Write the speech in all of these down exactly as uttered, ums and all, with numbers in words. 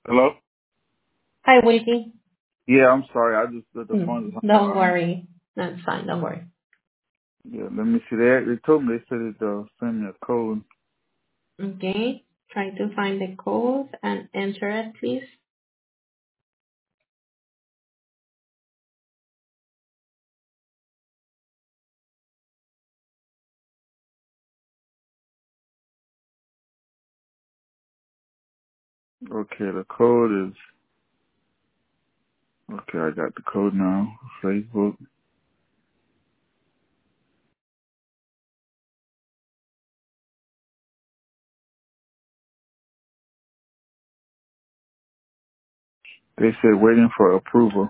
Hello? Hi, Wilkie. Yeah, I'm sorry. I just the, the phone Mm, just hung up Don't on me. worry. That's fine. Don't worry. Yeah, let me see that. They told me they said it uh, send me a code. Okay. Try to find the code and enter it, please. Okay, the code is okay. I got the code now. Facebook. They said waiting for approval.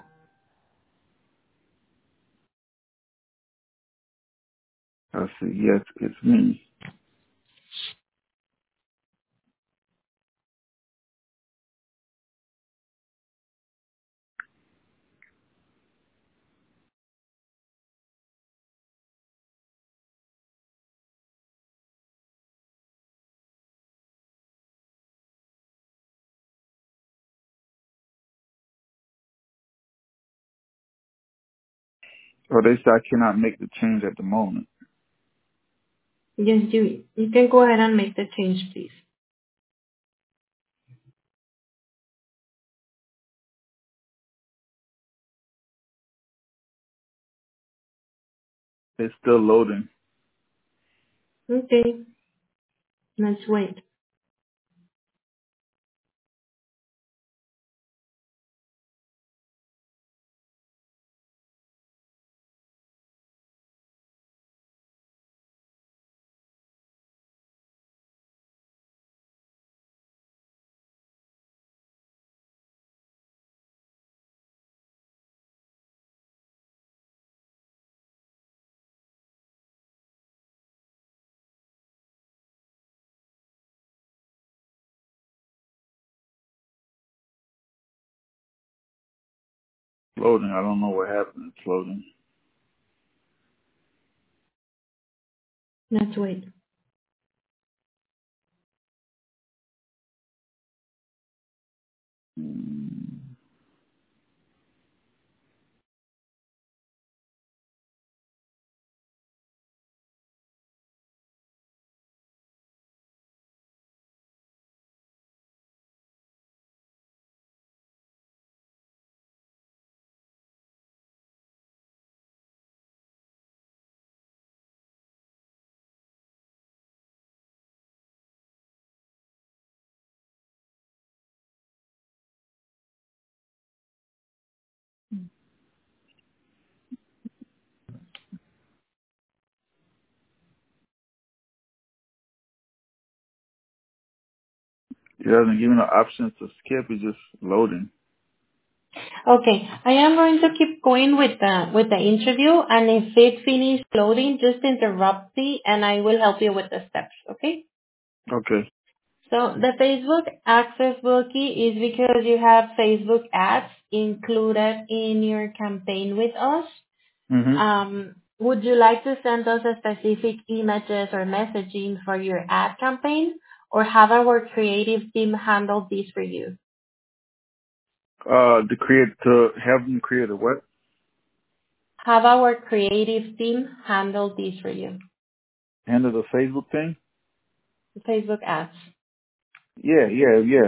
I said yes, it's me. Oh, they said I cannot make the change at the moment. Yes, you you can go ahead and make the change, please. It's still loading. Okay. Let's wait. Loading. I don't know what happened. It's loading. Let's wait. Mm. It doesn't give me no options to skip. It's just loading. Okay. I am going to keep going with the with the interview, and if it finishes loading, just interrupt me, and I will help you with the steps. Okay? Okay. So the Facebook accessibility is because you have Facebook ads included in your campaign with us. Mhm. Um, would you like to send us a specific images or messaging for your ad campaign, or have our creative team handle this for you? Uh, to create to have them create a what? Have our creative team handle this for you? Handle the Facebook thing? Facebook ads. Yeah, yeah, yeah.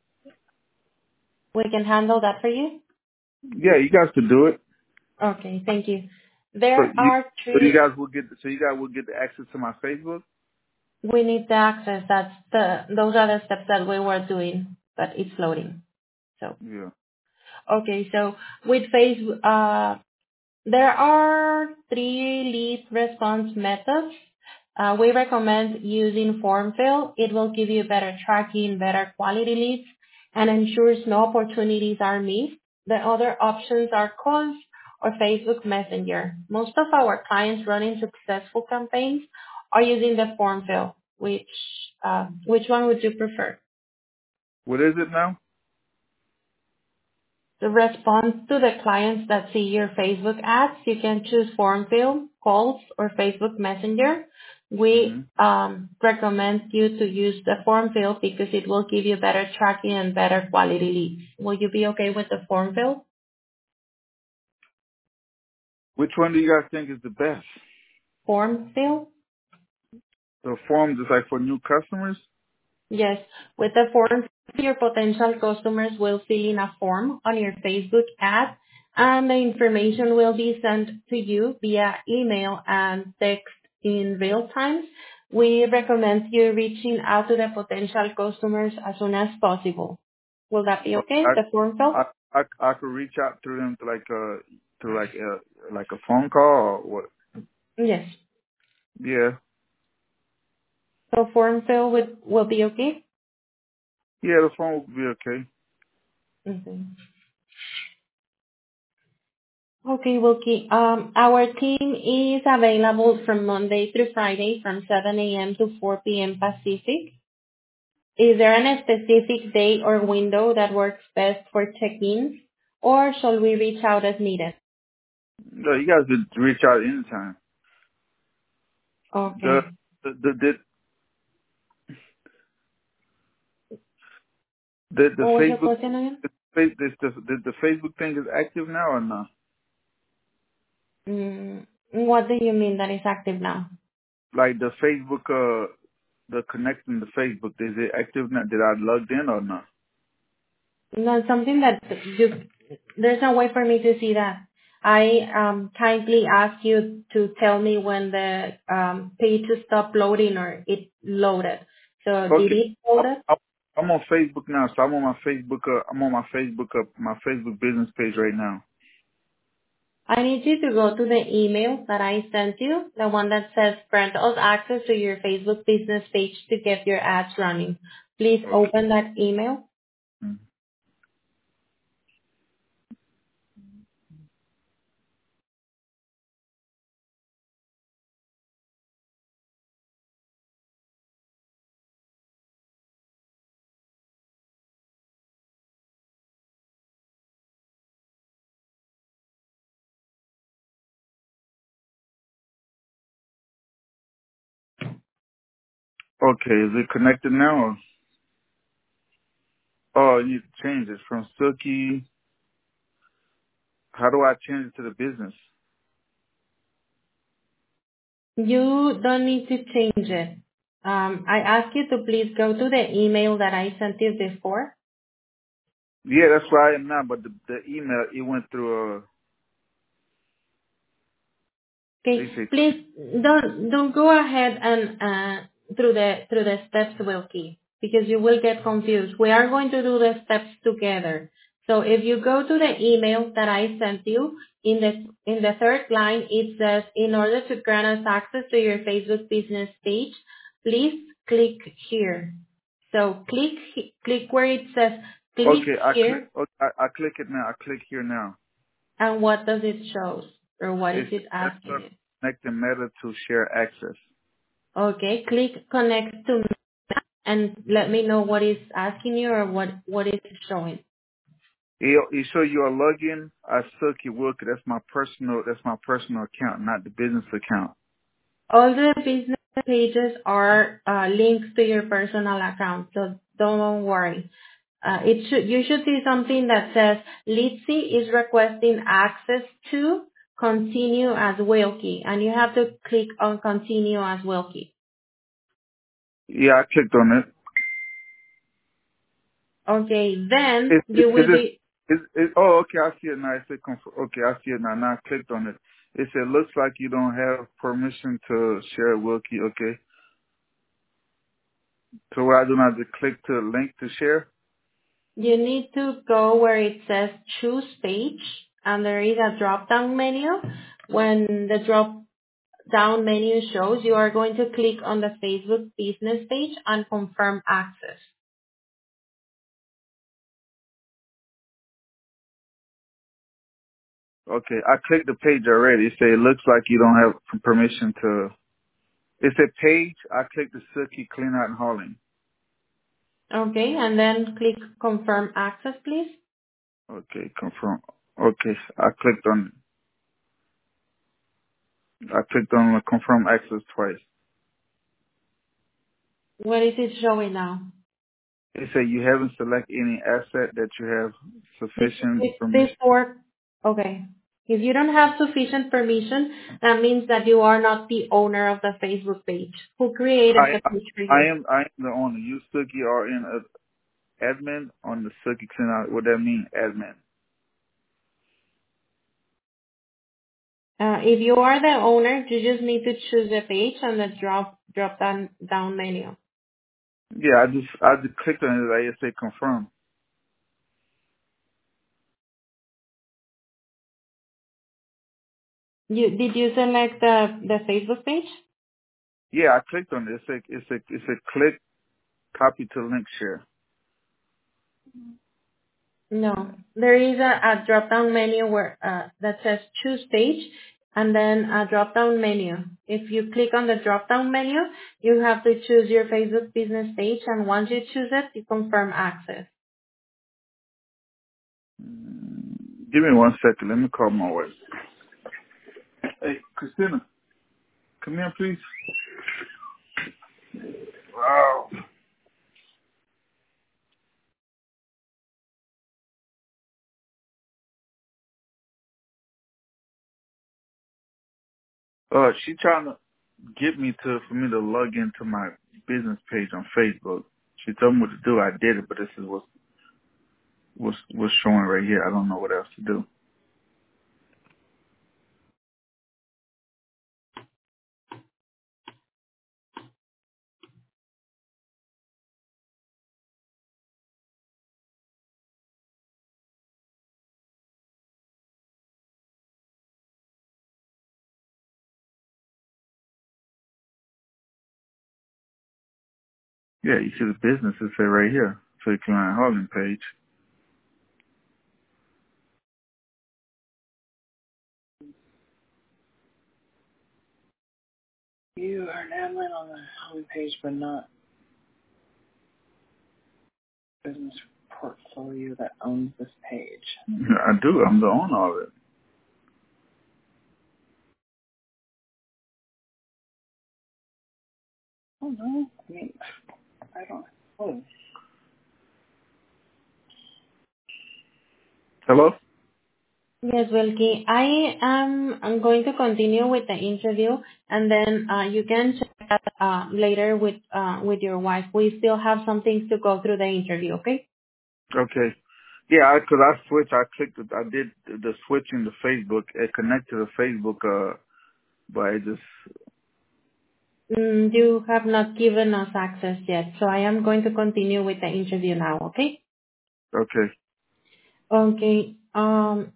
We can handle that for you? Yeah, you guys could do it. Okay, thank you. So There you, are so you three. guys will get, so you guys will get the access to my Facebook. We need the access. That's the, those are the steps that we were doing, but it's loading. So, Yeah. okay, so with Facebook, uh, there are three lead response methods. Uh, we recommend using FormFill. It will give you better tracking, better quality leads, and ensures no opportunities are missed. The other options are calls or Facebook Messenger. Most of our clients running successful campaigns are using the FormFill. Which uh, which one would you prefer? What is it now? The response to the clients that see your Facebook ads, you can choose form fill, calls, or Facebook Messenger. we Mhm. um, recommend you to use the form fill because it will give you better tracking and better quality leads. Will you be okay with the form fill? Which one do you guys think is the best? Form fill? The forms is like for new customers? Yes. With the form, your potential customers will fill in a form on your Facebook ad, and the information will be sent to you via email and text in real time. We recommend you reaching out to the potential customers as soon as possible. Will that be So okay, I, the form fill? I, I, I could reach out to them to like a, to like a, like a phone call or what? Yes. Yeah. So form fill would, will be okay? Yeah, the phone would be okay. Okay. Okay, Wilkie. Um, Our team is available from Monday through Friday from seven A.M. to four P.M. Pacific. Is there any specific day or window that works best for check-ins, or shall we reach out as needed? No, you guys could reach out anytime. The, Okay. the, the, the, the, the What was your Facebook, question again? the, face- the, the, the Facebook thing is active now or not? Mm, What do you mean that is active now? Like the Facebook, uh, the connecting to Facebook, is it active now? Did I logged in or not? No, something that you, there's no way for me to see that. I um kindly ask you to tell me when the um page stopped loading or it loaded. So did Okay. it I'm, load? I'm I'm on Facebook now, so I'm on my Facebook, uh, I'm on my Facebook, uh, my Facebook business page right now. I need you to go to the email that I sent you, the one that says grant us access to your Facebook business page to get your ads running. Please Okay. open that email. Mm. Okay, is it connected now? Or? Oh, you need to change it from Silky. How do I change it to the business? You don't need to change it. Um, I ask you to please go to the email that I sent you before. Yeah, that's where I am now, but the, the email, it went through, uh, they Okay, say, please don't don't go ahead and uh, through the through the steps, Wilkie, because you will get confused. We are going to do the steps together. So if you go to the email that I sent you, in the in the third line it says, in order to grant us access to your Facebook business page, please click here. So click he- click where it says click okay, I click, here, okay, I, I click it now. I click here now. and what does it show, or what is It's, it let's asking start you? connecting Meta to share access. Okay, click connect to Meta and let me know what is asking you or what, what is showing. It, it show you a login. I Silky Wilkie. That's my personal. That's my personal account, not the business account. All the business pages are uh, links to your personal account, so don't worry. Uh, it should, you should see something that says Litzy is requesting access to continue as Wilkie, and you have to click on continue as Wilkie. Yeah, I clicked on it. Okay, then Is is, you is will it? be, Is, is, oh, okay. I see it now. It said conf- okay. I see it now. Now I clicked on it. It said looks like you don't have permission to share Wilkie. Okay. So what I do now is click to the link to share. you need to go where it says choose page, and there is a drop down menu. When the drop down menu shows, you are going to click on the Facebook business page and confirm access. Okay. I clicked the page already. It said it looks like you don't have permission to. It said page. I clicked the Silky Clean Out and Hauling. Okay, and then click confirm access, please. Okay. Confirm. Okay. I clicked on. I clicked on the confirm access twice. What is it showing now? It said you haven't selected any asset that you have sufficient If permission. before, okay. If you don't have sufficient permission, that means that you are not the owner of the Facebook page. Who created I the page for I you? am I am the owner. You Suki are in a admin on the Suki Center. What that mean, admin? Uh, if you are the owner, you just need to choose a page on the drop drop down down menu. Yeah, I just I just clicked on it. I just say confirm. You did you select the the Facebook page? Yeah, I clicked on it. It's a it's a it's a click copy to link share. No, there is a, a drop down menu where uh, that says choose page, and then a drop down menu. If you click on the drop down menu, you have to choose your Facebook business page, and once you choose it, you confirm access. Mm, Give me one second. Let me call my wife. Hey, Christina, come here, please. Wow. Uh, she trying to get me to for me to log into my business page on Facebook. She told me what to do. I did it, but this is what's what's what's showing right here. I don't know what else to do. Yeah, you see the business is say right here. So you client holding page. You are an admin on the home page, but not business portfolio that owns this page. I do. I'm the owner of it. Oh no, I mean, I don't. Oh, Hello? Yes, Wilkie. I am I'm going to continue with the interview, and then uh, you can check that uh, later with uh, with your wife. We still have some things to go through the interview, okay? Okay. Yeah, I, cause I switched. I clicked. it- I did the the switching to Facebook. It connected to Facebook. Uh, but it just Mm, you have not given us access yet, so I am going to continue with the interview now, okay? okay. Okay. Um,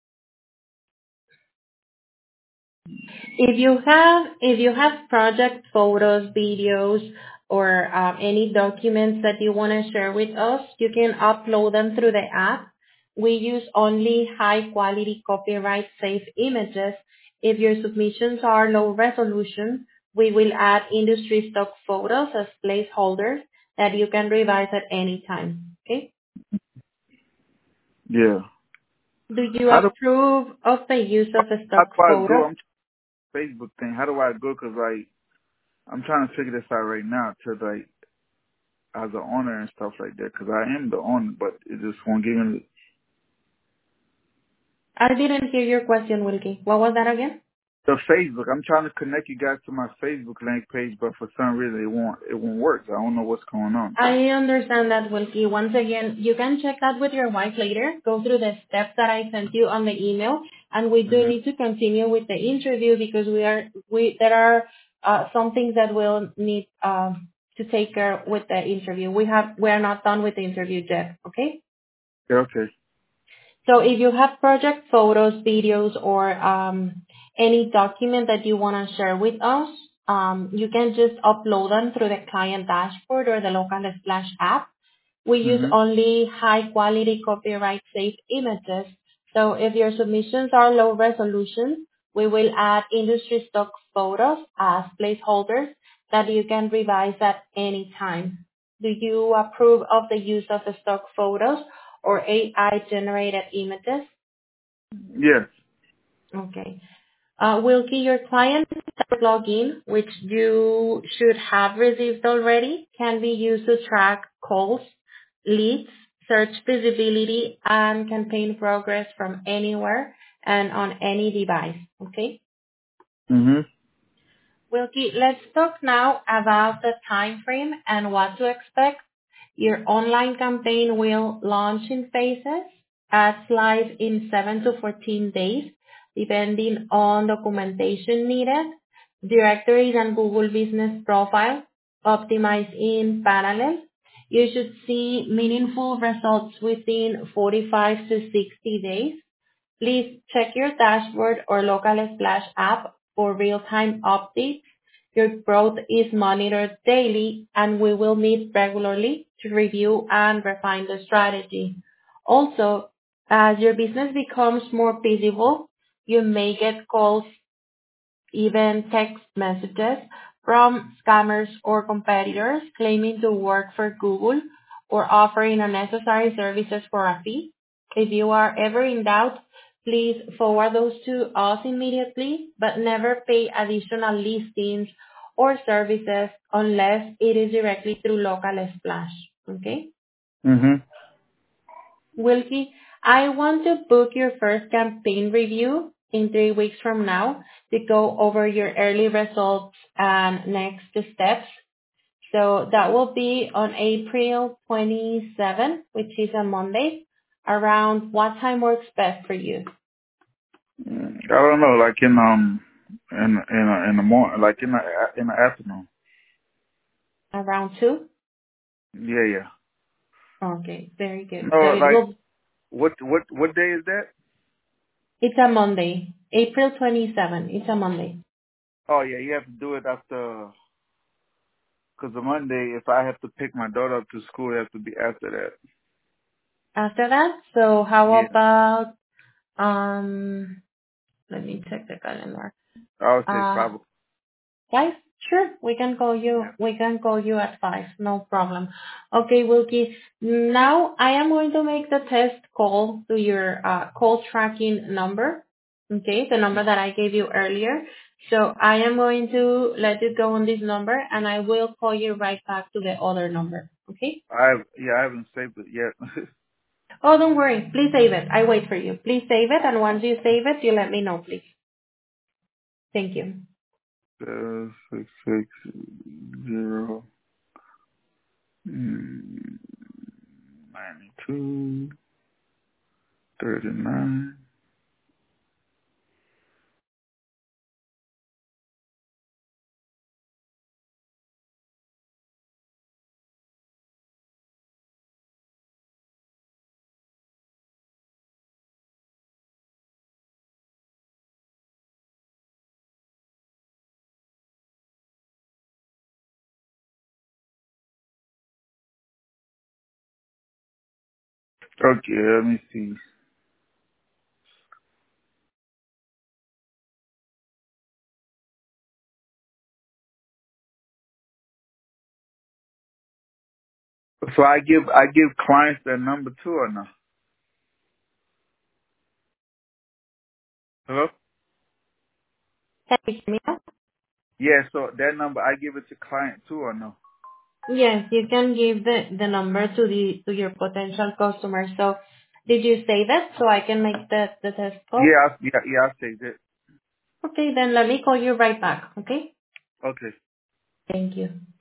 If you have if you have project photos, videos, or uh, any documents that you want to share with us, you can upload them through the app. We use only high quality copyright safe images. If your submissions are low resolution, we will add industry stock photos as placeholders that you can revise at any time. Okay? Yeah. Do you How do approve of the use of a how stock do I go? photo? I'm Facebook thing. How do I go? Cause like I'm trying to figure this out right now. To like as an owner and stuff like that. Cause I am the owner, but it just won't give me I didn't hear your question, Wilkie. What was that again? the Facebook. I'm trying to connect you guys to my Facebook link page, but for some reason it won't. It won't work. I don't know what's going on. I understand that, Wilkie. Once again, you can check that with your wife later. Go through the steps that I sent you on the email, and we do hmm need to continue with the interview because we are we there are uh, some things that we'll need uh, to take care with the interview. We have we are not done with the interview yet. Okay. Yeah, okay. So if you have project photos, videos, or um, any document that you want to share with us, um, you can just upload them through the client dashboard or the local Splash app. We use hmm only high quality copyright safe images. So if your submissions are low resolution, we will add industry stock photos as placeholders that you can revise at any time. Do you approve of the use of the stock photos or A I generated images? Yes. Okay. Uh, Wilkie, your client login, which you should have received already, can be used to track calls, leads, search visibility, and campaign progress from anywhere and on any device. Okay? Mhm. Wilkie, let's talk now about the time frame and what to expect. Your online campaign will launch in phases, ads live in seven to fourteen days, depending on documentation needed, directories and Google Business Profile optimized in parallel. You should see meaningful results within forty-five to sixty days. Please check your dashboard or local Splash app for real-time updates. Your growth is monitored daily, and we will meet regularly to review and refine the strategy. Also, as your business becomes more visible, you may get calls, even text messages from scammers or competitors claiming to work for Google or offering unnecessary services for a fee. If you are ever in doubt, please forward those to us immediately, but never pay additional listings or services unless it is directly through local Splash. Okay? Mhm. Wilkie, I want to book your first campaign review in three weeks from now to go over your early results and next steps. So that will be on April twenty-seventh, which is a Monday. Around what time works best for you? Mm, I don't know, like in um in in uh, in the morning, like in the in the afternoon. Around two? Yeah, yeah. Okay, very good. So No, it like will, what what what day is that? it's a Monday. April twenty-seventh. It's a Monday. Oh yeah, you have to do it after. Cause the Monday, if I have to pick my daughter up to school, it has to be after that. After that, so how Yeah, about, um, let me check the calendar. I would say Uh, five. Five? Sure, we can call you. Yeah. We can call you at five. No problem. Okay, Wilkie. Now I am going to make the test call to your uh, call tracking number. Okay, the number that I gave you earlier. So I am going to let it go on this number, and I will call you right back to the other number. Okay? I have, yeah, I haven't saved it yet. Oh, don't worry. Please save it. I wait for you. Please save it, and once you save it, you let me know, please. Thank you. uh, six six zero mm, ninety two thirty nine. Okay, let me see. So I give I give clients that number too or no? Hello? Can you hear me now? Yeah, so that number I give it to client too or no? Yes, you can give the, the number to the to your potential customer. So did you save it so I can make the, the test call? Yeah, I, yeah, yeah. I saved it. Okay, then let me call you right back. Okay? Okay. Thank you.